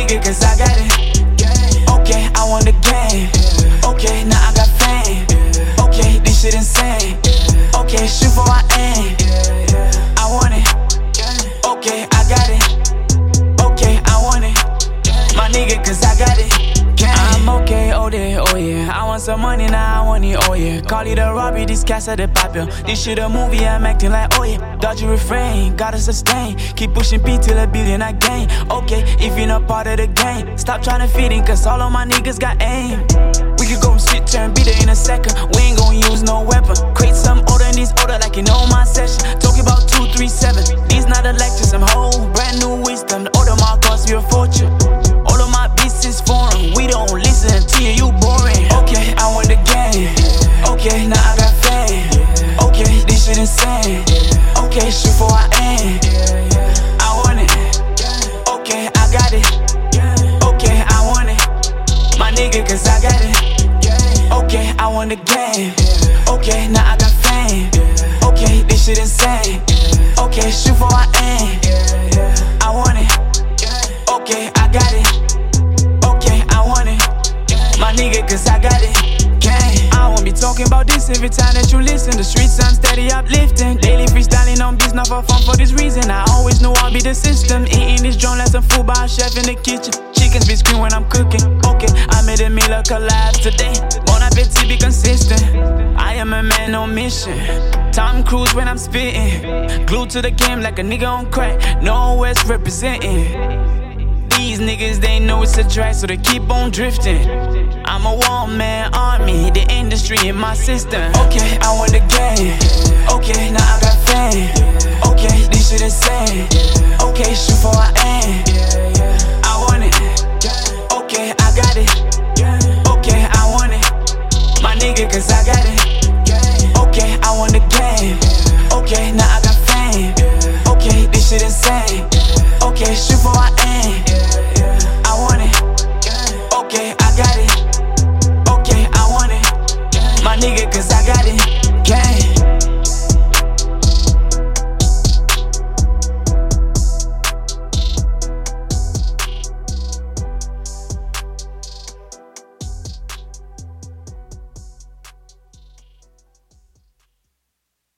nigga, cause I got it. Okay, I want the game. Okay, now I got fame. Okay, this shit insane. Okay, shoot for I aim. I want it. Okay, I got it. Okay, I want it. My nigga, cause I got it. I'm okay, oh yeah. I want some money, now I want it, oh yeah. Call it a robbery, these cats are the papel. This shit a movie, I'm acting like, oh yeah. Dodgy refrain, gotta sustain. Keep pushing P till a billion I gain. Okay, if you're not part of the game, stop trying to fit in, cause all of my niggas got aim. We could go from shit, turn beat it in a second. We ain't gon' use no weapon. Create some order in these order like you know my session. Talking about 237. These not the lectures, I'm whole. Brand new wisdom. The order mark cost you a fortune. All of my beats is foreign. We don't listen to you boring. Okay, I want the game. Okay, now I got fame. Okay, this shit insane. Okay, shoot for I aim. I want it. Okay, I got it. Okay, I want it. My nigga, cause I got it. Okay, I want the game. Okay, now I got fame. Okay, this shit insane. Okay, shoot for I aim. I want it. Okay, I got it. Okay, I want it. My nigga, cause I got it. Gang. I won't be talking about this every time that you listen. The streets I'm steady uplifting. Daily freestyling on beats, not for fun for this reason. I always knew I'll be the system. Eating this joint like some food by a chef in the kitchen. Chickens be screaming when I'm cooking. Okay, I made a meal of collabs today. Bon appetit, be consistent. I am a man on mission. Tom Cruise when I'm spitting. Glued to the game like a nigga on crack. No West representing. These niggas, they know it's a drag, so they keep on drifting. I'm a one-man army, the industry in my system. Okay, I want the game. Okay, now I got fame. Okay, this shit insane. Okay, shoot for I aim.